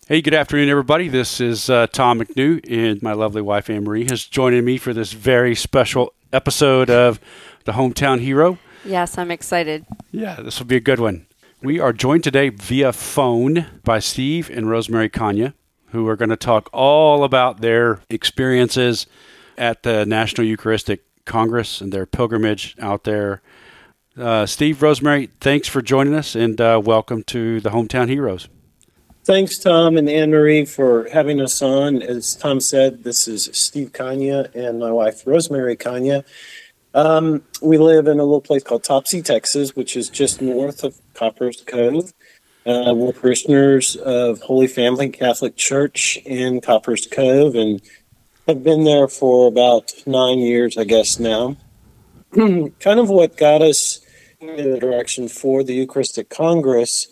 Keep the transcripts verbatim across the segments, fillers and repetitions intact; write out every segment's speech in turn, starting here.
Hey, good afternoon, everybody. This is uh, Tom McNew, and my lovely wife, Anne Marie, has joined me for this very special episode of The Hometown Hero. Yes, I'm excited. Yeah, this will be a good one. We are joined today via phone by Steve and Rosemary Kanya, who are going to talk all about their experiences at the National Eucharistic Congress and their pilgrimage out there. Uh, Steve, Rosemary, thanks for joining us, and uh, welcome to the Hometown Heroes. Thanks, Tom and Anne-Marie, for having us on. As Tom said, this is Steve Kanya and my wife, Rosemary Kanya. Um, we live in a little place called Topsy, Texas, which is just north of Copper's Cove. Uh, we're parishioners of Holy Family Catholic Church in Copper's Cove and have been there for about nine years, I guess, now. Kind of what got us in the direction for the Eucharistic Congress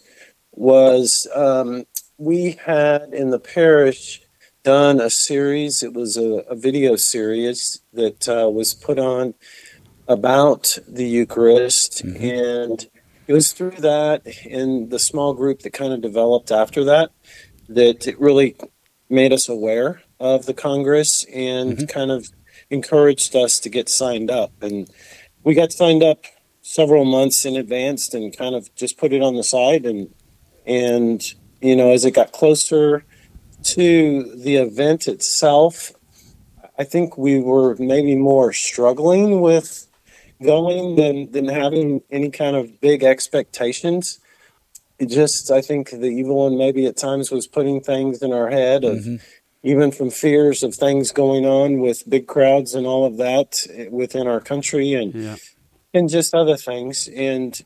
was um, we had in the parish done a series. It was a, a video series that uh, was put on about the Eucharist, mm-hmm. and it was through that and the small group that kind of developed after that that it really made us aware of the Congress and mm-hmm. kind of encouraged us to get signed up. And we got signed up several months in advance and kind of just put it on the side. And, and you know, as it got closer to the event itself, I think we were maybe more struggling with going than, than having any kind of big expectations. It just, I think the evil one maybe at times was putting things in our head of mm-hmm. even from fears of things going on with big crowds and all of that within our country and yeah. and just other things. And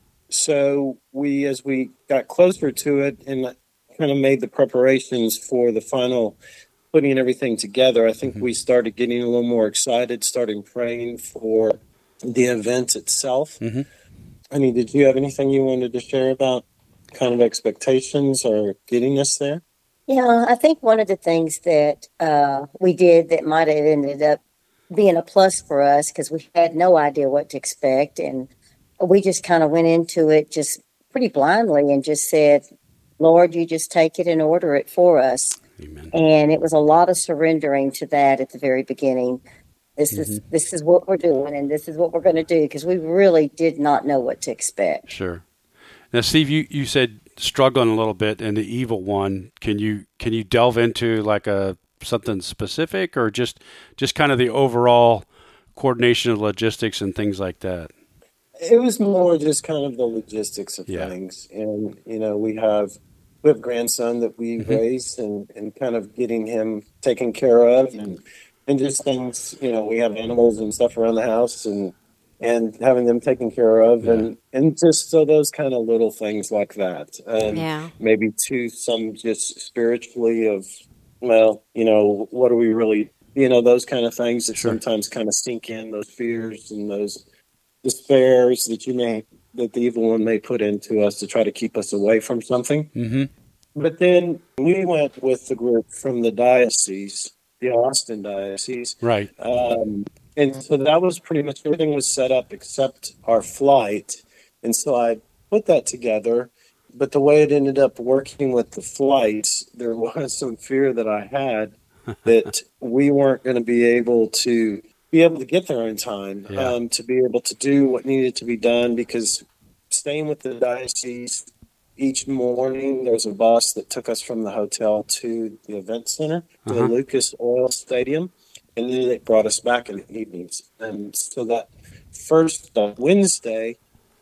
so we, as we got closer to it and kind of made the preparations for the final putting everything together, I think mm-hmm. we started getting a little more excited, starting praying for the event itself. Mm-hmm. I mean, did you have anything you wanted to share about kind of expectations or getting us there? Yeah, I think one of the things that uh, we did that might have ended up being a plus for us, because we had no idea what to expect, and we just kind of went into it just pretty blindly and just said, Lord, you just take it and order it for us. Amen. And it was a lot of surrendering to that at the very beginning. This mm-hmm. is this is what we're doing, and this is what we're going to do, because we really did not know what to expect. Sure. Now, Steve, you, you said struggling a little bit in the evil one. Can you can you delve into like a something specific, or just just kind of the overall coordination of logistics and things like that? It was more just kind of the logistics of yeah. things, and you know we have we have a grandson that we mm-hmm. raised, and, and kind of getting him taken care of, and and just things. You know, we have animals and stuff around the house, and. and having them taken care of, yeah. and, and just so those kind of little things like that. And yeah. maybe to some just spiritually of, well, you know, what are we really, you know, those kind of things that sure. sometimes kind of sink in, those fears and those despairs that you may, that the evil one may put into us to try to keep us away from something. Mm-hmm. But then we went with the group from the diocese, the Austin diocese. Right. Um, And so that was pretty much everything was set up except our flight. And so I put that together. But the way it ended up working with the flights, there was some fear that I had that we weren't going to be able to be able to get there in time, yeah. um, to be able to do what needed to be done. Because staying with the diocese each morning, there was a bus that took us from the hotel to the event center, to uh-huh. the Lucas Oil Stadium. And then it brought us back in the evenings. And so that first uh, Wednesday,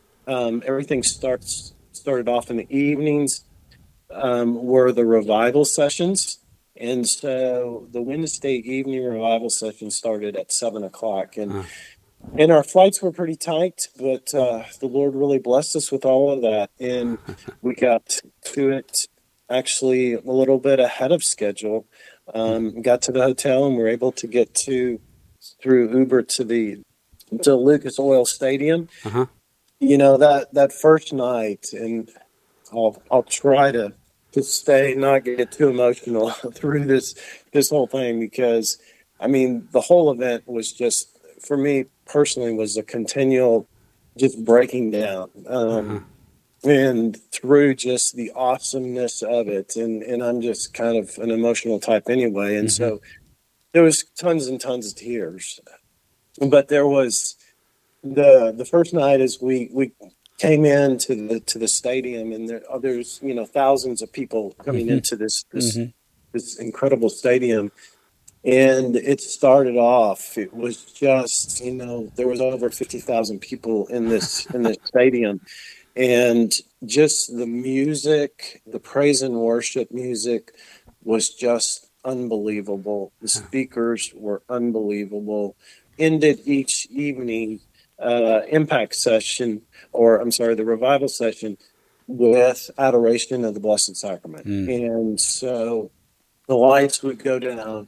um, everything starts started off in the evenings, um, were the revival sessions. And so the Wednesday evening revival session started at seven o'clock. And, uh. and our flights were pretty tight, but uh, the Lord really blessed us with all of that. And we got to it actually a little bit ahead of schedule. Um, got to the hotel and were able to get to through Uber to the to Lucas Oil Stadium. Uh-huh. You know, that, that first night, and I'll I'll try to, to stay not get too emotional through this this whole thing, because I mean the whole event was just, for me personally, was a continual just breaking down. Um, uh-huh. and through just the awesomeness of it. And, and I'm just kind of an emotional type anyway. And Mm-hmm. so there was tons and tons of tears. But there was the the first night as we, we came into the to the stadium, and there, there's you know thousands of people coming Mm-hmm. into this this Mm-hmm. this incredible stadium. And it started off, it was just, you know, there was over fifty thousand people in this in this stadium. And just the music, the praise and worship music was just unbelievable. The speakers were unbelievable. Ended each evening uh, impact session, or I'm sorry, the revival session with adoration of the Blessed Sacrament. Mm. And so the lights would go down,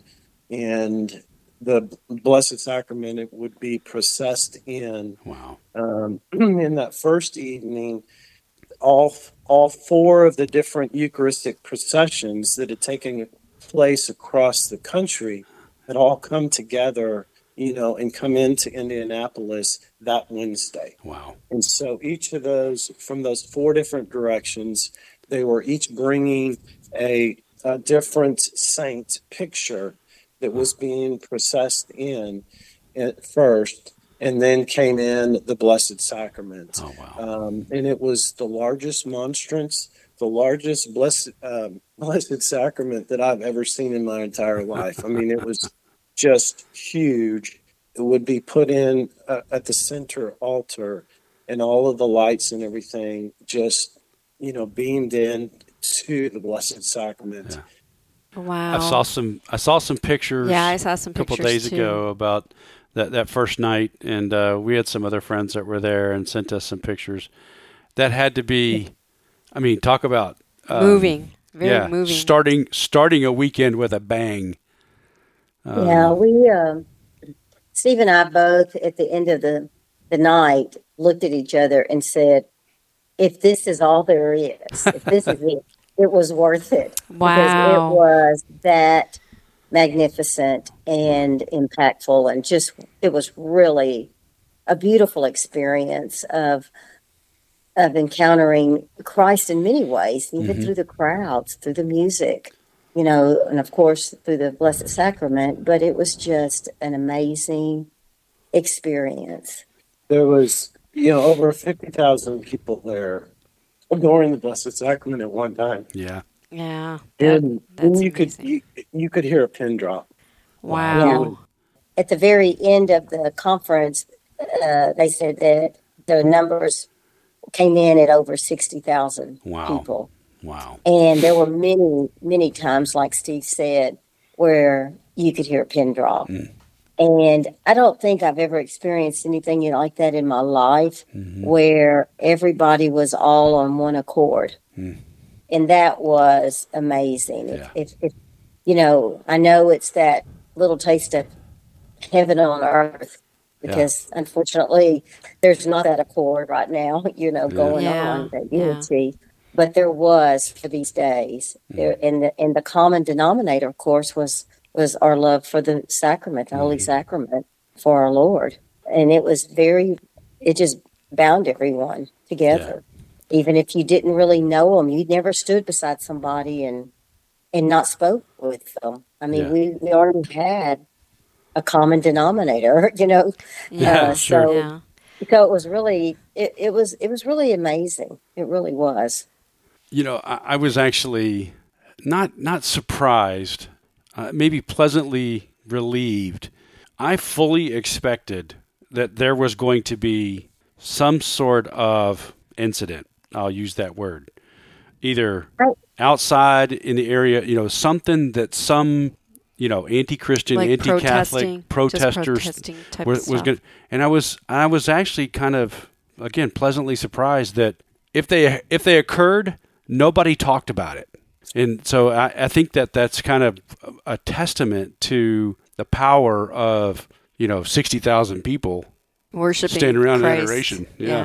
and the Blessed Sacrament it would be processed in. Wow. Um, in that first evening, all all four of the different Eucharistic processions that had taken place across the country had all come together, you know, and come into Indianapolis that Wednesday. Wow. And so each of those, from those four different directions, they were each bringing a, a different saint picture that was being processed in at first, and then came in the Blessed Sacrament. Oh, wow. Um, and it was the largest monstrance, the largest blessed, um, Blessed Sacrament that I've ever seen in my entire life. I mean, it was just huge. It would be put in uh, at the center altar, and all of the lights and everything just, you know, beamed in to the Blessed Sacrament. Yeah. Wow. I saw some. I saw some pictures. Yeah, I saw some a couple pictures days too. ago about that that first night, and uh, we had some other friends that were there and sent us some pictures. That had to be. I mean, talk about um, moving. Very yeah, moving. starting starting a weekend with a bang. Um, Yeah, we, um, Steve and I both at the end of the, the night looked at each other and said, if this is all there is, if this is it, it was worth it. Wow. Because it was that magnificent and impactful, and just, it was really a beautiful experience of of encountering Christ in many ways, even Mhm. through the crowds, through the music, you know, and of course through the Blessed Sacrament. But it was just an amazing experience. There was, you know, over fifty thousand people there adoring the Blessed Sacrament at one time. Yeah. Yeah. That, And that's you could amazing. you, you could hear a pin drop. Wow. At the very end of the conference, uh, they said that the numbers came in at over sixty thousand Wow. people. Wow. And there were many, many times, like Steve said, where you could hear a pin drop. Mm. And I don't think I've ever experienced anything like that in my life, Mhm. where everybody was all on one accord. Mm. And that was amazing. Yeah. If, if, if, you know, I know it's that little taste of heaven on earth, because unfortunately there's not that accord right now, you know, Yeah. going Yeah, on, that yeah. unity. But there was for these days. There, and the and the common denominator, of course, was was our love for the sacrament, the Holy Mhm. Sacrament for our Lord. And it was very, it just bound everyone together. Even if you didn't really know them, you never stood beside somebody and and not spoke with them. I mean, Yeah. we, we already had a common denominator, you know. Yeah, Uh, sure. so, Yeah. so it was really, it, it was, it was really amazing. It really was. You know, I, I was actually not not surprised, uh, maybe pleasantly relieved. I fully expected that there was going to be some sort of incident. I'll use that word. Either Right. outside in the area, you know, something that some, you know, anti-Christian, Like anti-Catholic protesting, just protesters protesting type was, of was stuff. going. And I was I was actually kind of again pleasantly surprised that if they if they occurred, nobody talked about it. And so I, I think that that's kind of a testament to the power of, you know, sixty thousand people Worshiping standing around in Christ. adoration. Yeah. Yeah.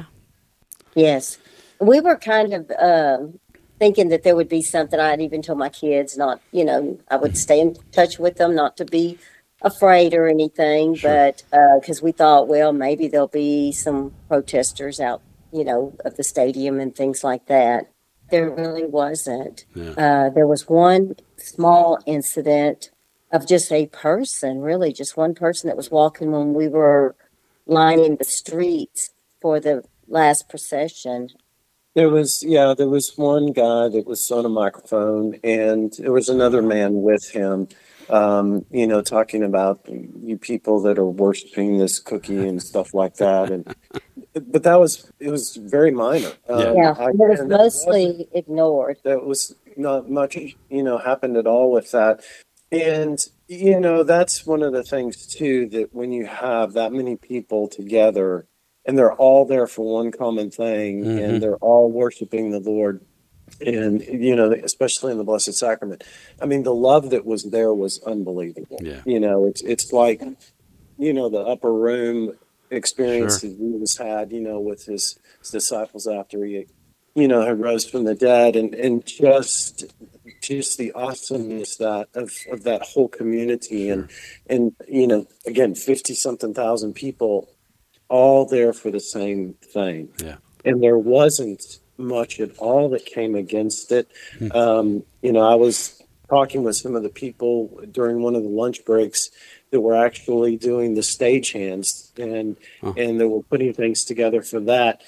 Yes. We were kind of um, thinking that there would be something. I'd even told my kids not, you know, I would stay in touch with them, not to be afraid or anything, Sure. but because we thought, well, maybe there'll be some protesters out, you you know, of the stadium and things like that. There really wasn't. Yeah. Uh, there was one small incident of just a person, really just one person that was walking when we were lining the streets for the last procession. There was, yeah, there was one guy that was on a microphone, and there was another man with him, um, you know, talking about you people that are worshiping this cookie and stuff like that. And but that was, it was very minor. Um, Yeah, I- it was and that mostly ignored. There was not much, you know, happened at all with that. And, you know, that's one of the things, too, that when you have that many people together and they're all there for one common thing Mhm. and they're all worshiping the Lord, and, you know, especially in the Blessed Sacrament, I mean, the love that was there was unbelievable. Yeah. You know, it's, it's like, you know, the upper room experience Sure. that Jesus had, you know, with his, his disciples after he, you know, had rose from the dead, and, and just just the awesomeness that of, of that whole community, and and you know, again, fifty something thousand people all there for the same thing. Yeah. And there wasn't much at all that came against it. Hmm. Um, you know, I was talking with some of the people during one of the lunch breaks that were actually doing the stage hands, and Oh. and they were putting things together for that.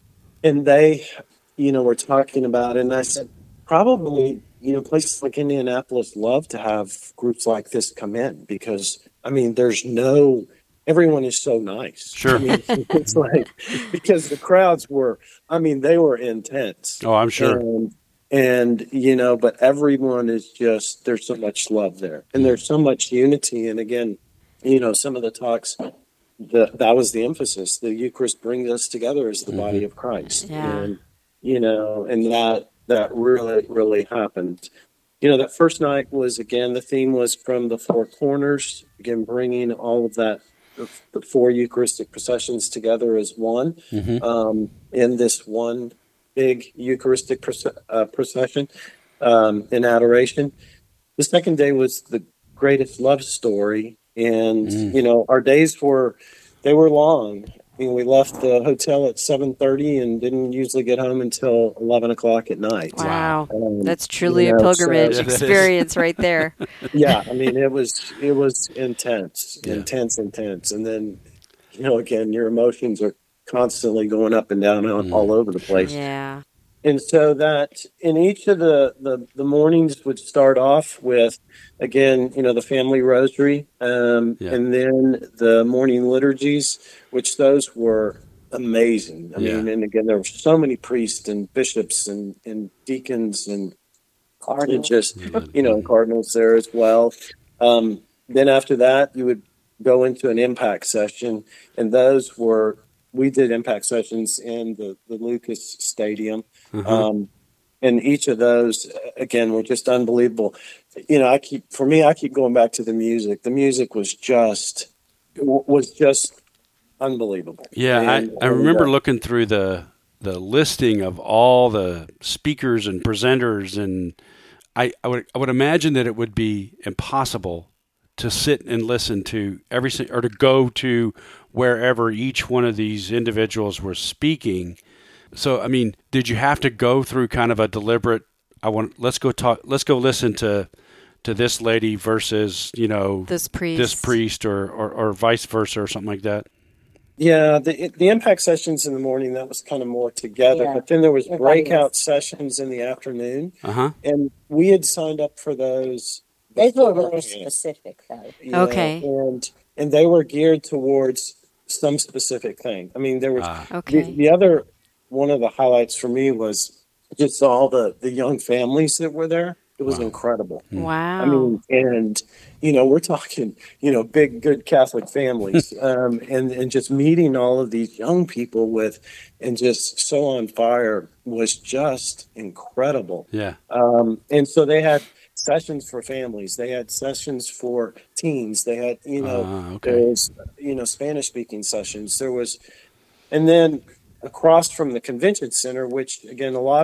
And they, you know, were talking about it, and I said, probably, you know, places like Indianapolis love to have groups like this come in, because, I mean, there's no, everyone is so nice. Sure. I mean, it's like, because the crowds were, I mean, they were intense. Oh, I'm sure. And, and, you know, but everyone is just, there's so much love there, and there's so much unity. And again, you know, some of the talks, the, that was the emphasis. The Eucharist brings us together as the Mhm. body of Christ. Yeah. And, you know, and that, that really, really happened. You know, that first night was, again, the theme was from the four corners, again, bringing all of that, the, the four Eucharistic processions together as one, Mhm. um, in this one big Eucharistic proce- uh, procession, um, in adoration. The second day was the greatest love story. And, Mm. you know, our days were, they were long. I mean, we left the hotel at seven thirty and didn't usually get home until eleven o'clock at night. Wow. Um, That's truly you a know, pilgrimage so- Yeah, that is. experience right there. yeah, I mean, it was, it was intense, Yeah. intense, intense. And then, you know, again, your emotions are constantly going up and down all, Mm. all over the place. Yeah. And so that in each of the, the, the mornings would start off with, again, you know, the family rosary, um, Yeah. and then the morning liturgies, which those were amazing. I Yeah. mean, and again, there were so many priests and bishops and, and deacons and, and Cardinal. just, you know, cardinals there as well. Um, then after that, you would go into an impact session, and those were, we did impact sessions in the, the Lucas Stadium. Uh-huh. Um, and each of those, again, were just unbelievable. You know, I keep, for me, I keep going back to the music. The music was just, was just unbelievable. Yeah, And- I, I and, remember uh, looking through the the listing of all the speakers and presenters, and I, I would I would imagine that it would be impossible to sit and listen to every si- or to go to wherever each one of these individuals were speaking. So, I mean, did you have to go through kind of a deliberate? I want let's go talk. Let's go listen to to this lady versus you know This priest. this priest or, or or vice versa or something like that. Yeah, the the impact sessions in the morning, that was kind of more together, Yeah. but then there was Everybody breakout was- sessions in the afternoon, Uh huh. and we had signed up for those. Those were really beforehand, specific, though. you know, Okay. and and they were geared towards some specific thing. I mean, there was Ah. Okay. the, the other one of the highlights for me was just all the the young families that were there. It was Wow. incredible. Wow. I mean, and you know, we're talking, you know, big, good Catholic families, um, and and just meeting all of these young people with, and just so on fire was just incredible. Yeah. Um, and so they had sessions for families, they had sessions for teens, they had, you know, Ah, okay. there was, you know, Spanish speaking sessions. There was, and then across from the convention center, which again, a lot of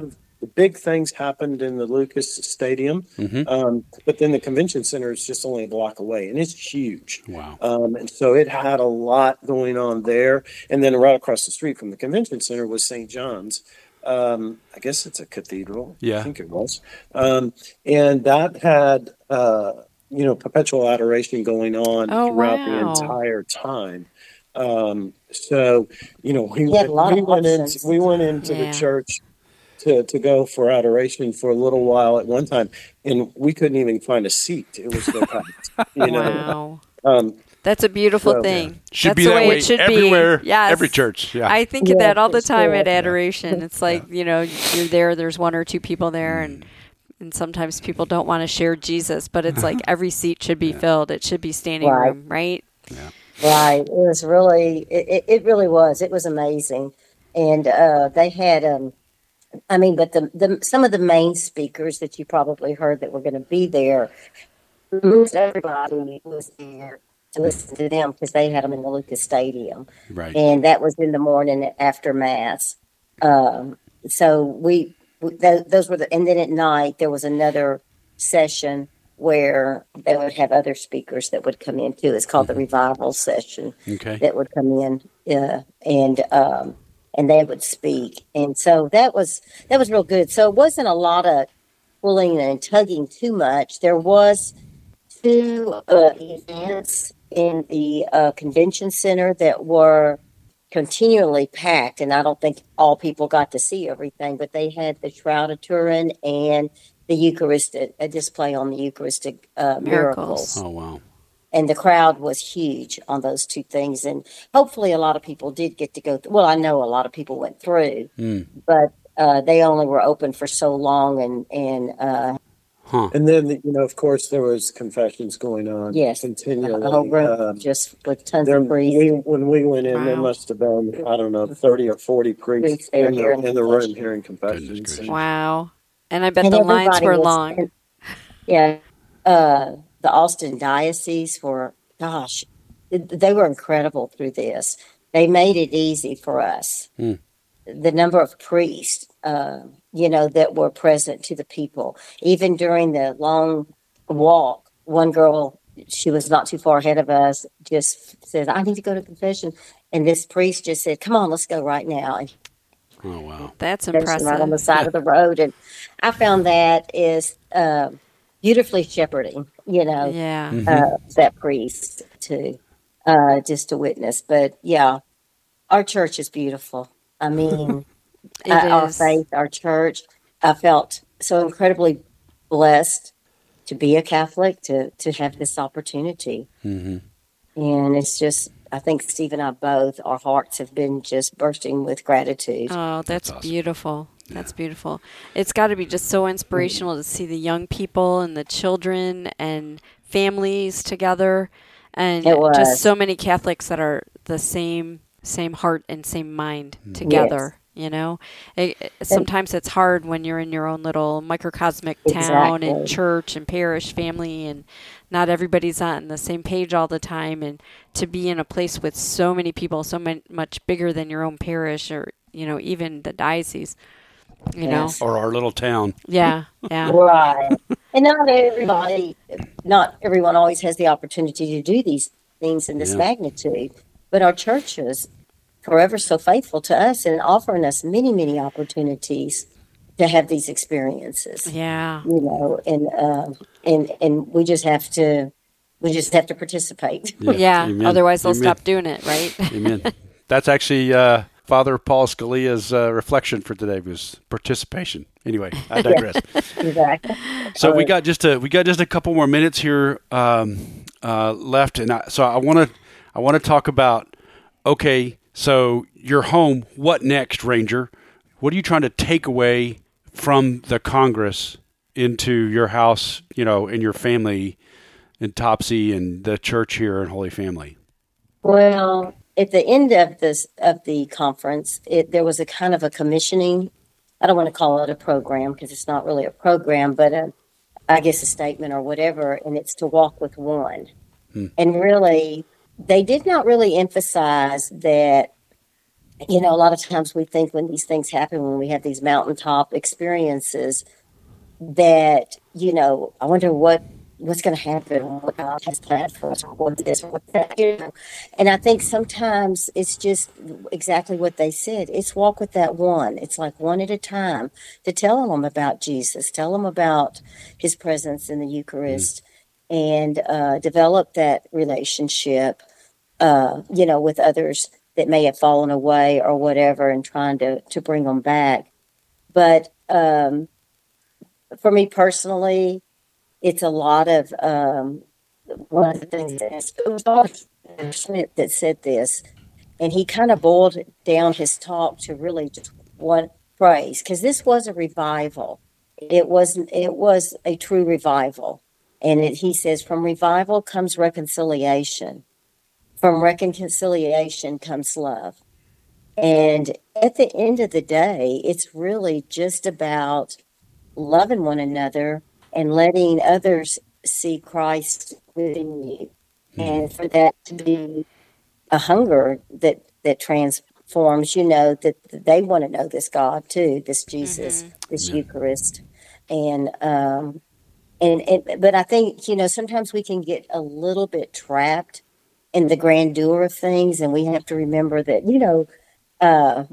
the big things happened in the Lucas Stadium, Mm-hmm. um, but then the convention center is just only a block away, and it's huge. Wow. Um, and so it had a lot going on there. And then right across the street from the convention center was Saint John's. Um, I guess it's a cathedral. Yeah. I think it was. Um, and that had, uh, you know, perpetual adoration going on Oh, throughout wow. the entire time. Um, so, you know, we, He had a lot we of went into, options. we went into Yeah. the church to, to go for adoration for a little while at one time, and we couldn't even find a seat. It was so packed, you know. Wow. Um, That's a beautiful So- thing. Should That's be the that way way it should everywhere, be. Yes. every church. Yeah. I think Yeah, of that all the it's time good. at adoration. It's like, you know, you're there, there's one or two people there, and and sometimes people don't want to share Jesus, but it's like every seat should be filled. It should be standing Right. room, right? Right. It was really, it, it- it really was. It was amazing. And uh, they had, um, I mean, but the, the some of the main speakers that you probably heard that were going to be there, most everybody was there to listen to them because they had them in the Lucas Stadium. Right. And that was in the morning after Mass. Um, so we, we th- those were the, and then at night there was another session where they would have other speakers that would come in too. It's called the revival session Okay. that would come in, uh, and um, and they would speak, and so that was that was real good. So it wasn't a lot of pulling and tugging too much. There was two uh, events in the uh, convention center that were continually packed, and I don't think all people got to see everything, but they had the Shroud of Turin and the Eucharistic, a display on the Eucharistic uh, miracles. Miracles. Oh, wow. And the crowd was huge on those two things. And hopefully a lot of people did get to go through. Well, I know a lot of people went through, Mm. but uh, they only were open for so long. And, and uh, Huh. and then, you know, of course, there was confessions going on yes, continually. the whole room Um, just with tons there, of priests. we, when we went in, there Wow. must have been, I don't know, thirty or forty priests Priests there in the, hearing in the room confessions. hearing Goodness confessions. gracious. And- Wow. And I bet And the lines everybody were was- long. and- yeah. Uh, the Austin Diocese were, gosh, they were incredible through this. They made it easy for us. Hmm. The number of priests, uh, you know, that were present to the people, even during the long walk. One girl, she was not too far ahead of us, just said, "I need to go to confession," and this priest just said, "Come on, let's go right now." And Oh, wow. That's confession impressive. right on the side of the road, and I found that is uh, beautifully shepherding. You know, Yeah. Mhm. uh, that priest to uh, just to witness. But yeah, our church is beautiful. I mean, It uh, our is. faith, our church. I felt so incredibly blessed to be a Catholic, to to have this opportunity, Mm-hmm. and it's just. I think Steve and I both, our hearts have been just bursting with gratitude. Oh, that's, awesome. beautiful. That's beautiful. It's got to be just so inspirational to see the young people and the children and families together, and It was. just so many Catholics that are the same same heart and same mind together. You know, it, it- sometimes it's hard when you're in your own little microcosmic town and Exactly. church and parish family, and not everybody's on the same page all the time. And to be in a place with so many people, so man, much bigger than your own parish, or you know, even the diocese. You Yes. Or our little town. know, yeah, yeah, Right. And not everybody, not everyone always has the opportunity to do these things in this Yeah. magnitude. But our churches forever so faithful to us and offering us many, many opportunities to have these experiences. yeah. You know, and um, and and we just have to we just have to participate. Yeah, Amen. otherwise they'll Amen. stop doing it, right? Amen. That's actually uh, Father Paul Scalia's uh, reflection for today was participation. Anyway, I digress. Exactly. So we got just a we got just a couple more minutes here um, uh, left, and I, so I want to I want to talk about okay. So you're home. What next, Ranger? What are you trying to take away from the Congress into your house? You know, in your family in Topsy and the church here in Holy Family. Well, at the end of this of the conference, it, there was a kind of a commissioning. I don't want to call it a program because it's not really a program, but a, I guess a statement or whatever, and it's to walk with one. Hmm. And really, they did not really emphasize that you know, a lot of times we think when these things happen, when we have these mountaintop experiences, that, you know, I wonder what what's going to happen, what God has planned for us, or what this, or what that, you know. And I think sometimes it's just exactly what they said. It's walk with that one. It's like one at a time to tell them about Jesus, tell them about his presence in the Eucharist, mm. and uh, develop that relationship, uh, you know, with others that may have fallen away or whatever, and trying to, to bring them back. But um, for me personally, it's a lot of, um, one of the things that it was Doctor Smith that said this, and he kind of boiled down his talk to really just one phrase, because this was a revival. It wasn't, it was a true revival. And it, he says, from revival comes reconciliation. From reconciliation comes love. And at the end of the day, it's really just about loving one another and letting others see Christ within you. Mm. And for that to be a hunger that, that transforms, you know, that, that they want to know this God too, this Jesus, mm-hmm. this yeah. Eucharist. And, um, and, and, but I think, you know, sometimes we can get a little bit trapped in the grandeur of things, and we have to remember that, you know, uh,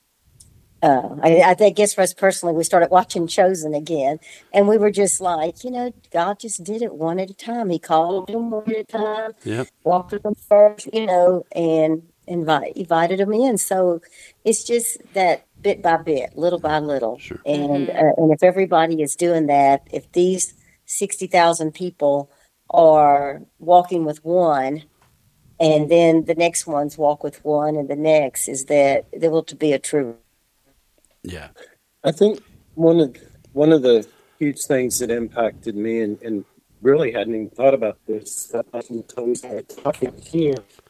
Uh, I, I guess for us personally, we started watching Chosen again, and we were just like, you know, God just did it one at a time. He called them one at a time, yep. walked with them first, you know, and invite, invited them in. So it's just that bit by bit, little by little. Sure. And Mm-hmm. uh, and if everybody is doing that, if these sixty thousand people are walking with one, and then the next ones walk with one, and the next, is that there will to be a true. Yeah, I think one of one of the huge things that impacted me, and, and really hadn't even thought about this until we started talking here,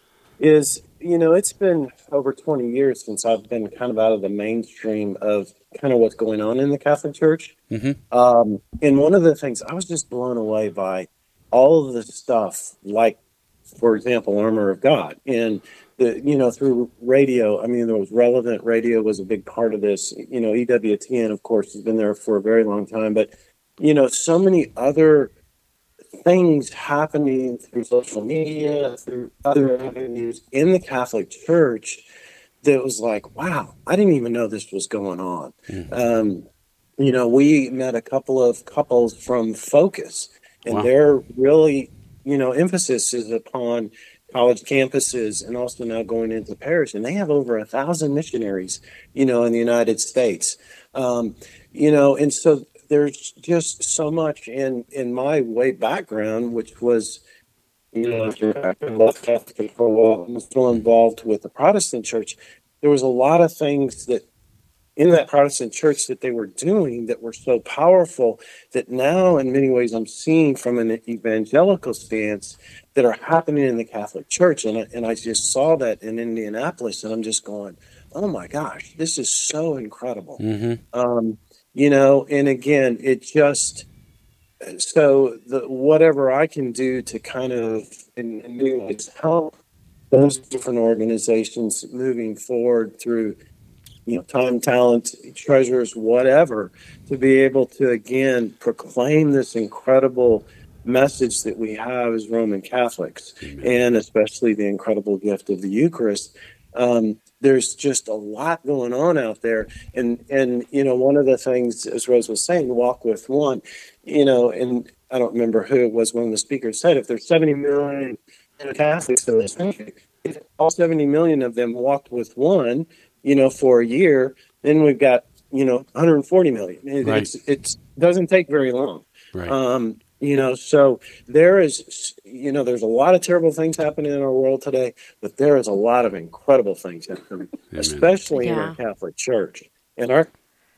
is, you know, it's been over twenty years since I've been kind of out of the mainstream of kind of what's going on in the Catholic Church. Mm-hmm. Um, and one of the things I was just blown away by all of the stuff, like, for example, Armor of God, and the, you know, through radio. I mean, there was Relevant Radio was a big part of this. You know, E W T N, of course, has been there for a very long time. But, you know, so many other things happening through social media, through other avenues in the Catholic Church, that was like, wow, I didn't even know this was going on. Mm-hmm. Um, you know, we met a couple of couples from Focus, and wow. They're really, you know, emphasis is upon college campuses and also now going into parish, and they have over a thousand missionaries, you know, in the United States. Um, you know, and so there's just so much in, in my way background, which was, you know, I've been left Catholic for a while and still involved with the Protestant church. There was a lot of things that in that Protestant church that they were doing that were so powerful that now in many ways I'm seeing from an evangelical stance that are happening in the Catholic Church. And I, and I just saw that in Indianapolis, and I'm just going, oh my gosh, this is so incredible. Mm-hmm. Um, you know, and again, it just, so the, whatever I can do to kind of in, in many ways help those different organizations moving forward through, you know, time, talent, treasures, whatever, to be able to, again, proclaim this incredible message that we have as Roman Catholics, Amen. And especially the incredible gift of the Eucharist. Um, there's just a lot going on out there. And, and, you know, one of the things, as Rose was saying, walk with one, you know, and I don't remember who it was, one of the speakers said, if there's seventy million Catholics in this country, if all seventy million of them walked with one, you know, for a year, then we've got, you know, one hundred forty million. It right. it's, it's, doesn't take very long. Right. Um, you know, so there is, you know, there's a lot of terrible things happening in our world today, but there is a lot of incredible things happening, Amen. Especially yeah. in our Catholic Church. And our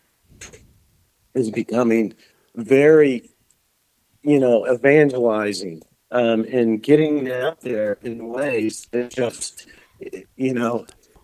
is becoming very, you know, evangelizing um, and getting out there in ways that just, you know,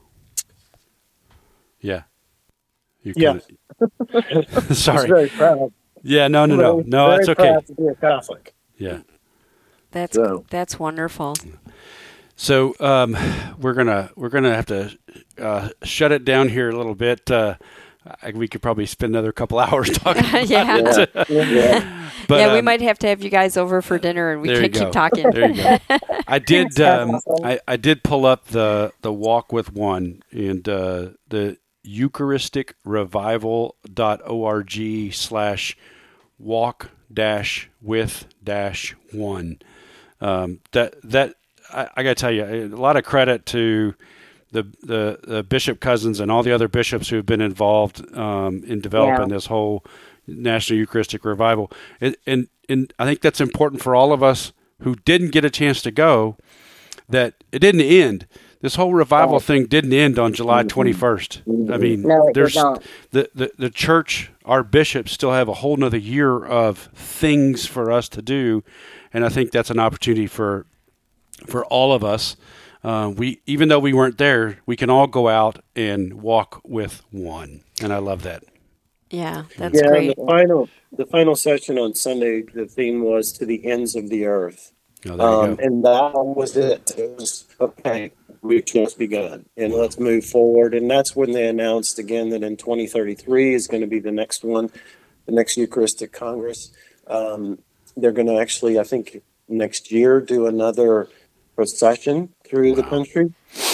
Yeah. You yeah. Sorry. I'm very proud. Yeah, no, no, no. No, very that's okay. Proud to be a Catholic. Yeah. That's so. that's wonderful. So um, we're gonna we're gonna have to uh, shut it down here a little bit. Uh, I, we could probably spend another couple hours talking. About yeah. it. Yeah. Yeah. But, yeah, we um, might have to have you guys over for dinner, and we there can you go. keep talking. There you go. I did. Um, I, I did pull up the the Walk with One and uh, the Eucharistic Revival dot org slash walk dash with dash one. Um, that that I, I got to tell you, a lot of credit to the, the the Bishop Cousins and all the other bishops who have been involved um, in developing Yeah. this whole National Eucharistic Revival. And, and and I think that's important for all of us who didn't get a chance to go, that it didn't end. This whole revival thing didn't end on July twenty-first. I mean, No, it did there's not. the, the, the church, our bishops still have a whole nother year of things for us to do. And I think that's an opportunity for for all of us. Uh, we even though we weren't there, we can all go out and walk with one. And I love that. Yeah, that's yeah, great. the final the final session on Sunday, the theme was to the ends of the earth. Oh, there Um, you go. and that was it. It was okay. We've just begun, and let's move forward. And that's when they announced again that in twenty thirty-three is going to be the next one, the next Eucharistic Congress. Um, they're going to actually, I think, next year do another procession through the country.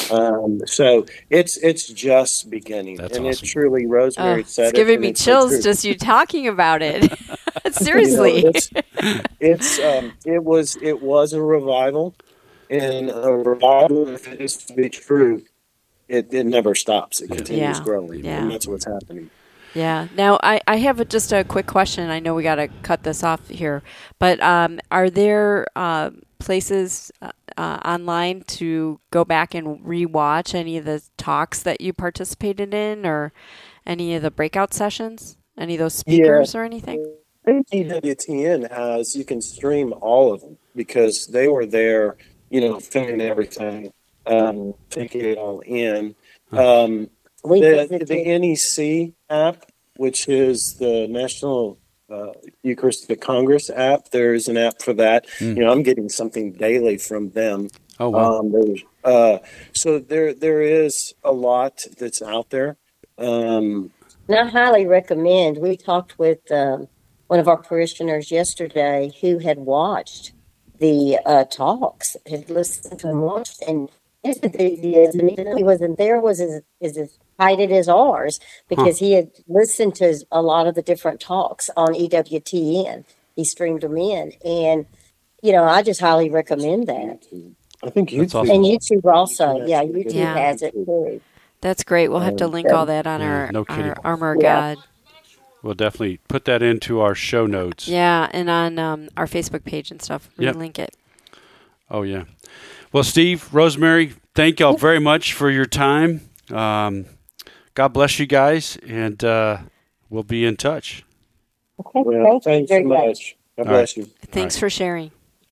Um, so it's it's just beginning, That's and awesome. it truly, Rosemary Oh, said it's it, giving and me it's so chills true. just you talking about it. Seriously. You know, it's it's um, it was it was a revival, and a revival, if it is to be true, it, it never stops. It continues Yeah. growing, Yeah. and that's what's happening. Yeah. Now, I, I have a, just a quick question. I know we got to cut this off here, but um, are there uh, places uh, uh, online to go back and rewatch any of the talks that you participated in, or any of the breakout sessions, any of those speakers or anything? I think E W T N has, you can stream all of them because they were there, you know, filming everything, um, taking it all in. Um, We the, visited- the N E C app, which is the National uh, Eucharistic Congress app, there's an app for that. You know, I'm getting something daily from them. Oh, wow. Um, there's, uh, so there there is a lot that's out there. Um, And I highly recommend. We talked with um, one of our parishioners yesterday who had watched the uh, talks, had listened to and watched, and his enthusiasm, even though he wasn't there, was as, as excited as ours because he had listened to a lot of the different talks on E W T N. He streamed them in, and you know, I just highly recommend that. I think That's YouTube, awesome. And YouTube also, yeah, actually YouTube Yeah. has it too. That's great. We'll have to link all that on Yeah, our, no kidding. our Armor of Yeah. God. We'll definitely put that into our show notes. Yeah, and on um, our Facebook page and stuff. Yep. Relink it. Oh, yeah. Well, Steve, Rosemary, thank y'all very much for your time. Um, God bless you guys, and uh, we'll be in touch. Okay, well, thank you thanks very so much. much. God All right. bless you. Thanks for sharing.